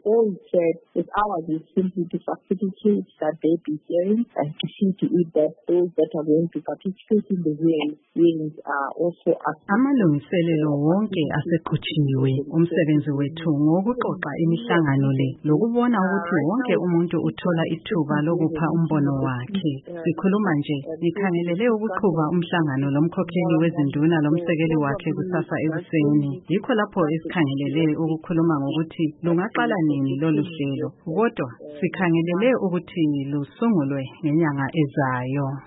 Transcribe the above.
all it said is ours is simply to facilitate that they be hearing and to see to it that those that are going to participate in the hearings are also amalungiselelo wonke aseqhutshiniwe. Umsebenzi wethu ngokuxoxa imihlangano le lokubona ukuthi wonke umuntu uthola ithuba lokupha umbono wakhe. Sikhuluma nje ngikhangelele ukuqhuba umhlangano lomkhokheli wezinduna lomsekeli wakhe kusasa ekuseni. Yikho lapho esikhangelele ukukhuluma ngokuthi lungaqala nini lolu hlelo, kodwa sikhangelele ukuthi lusungulwe ngenyanga ezayo.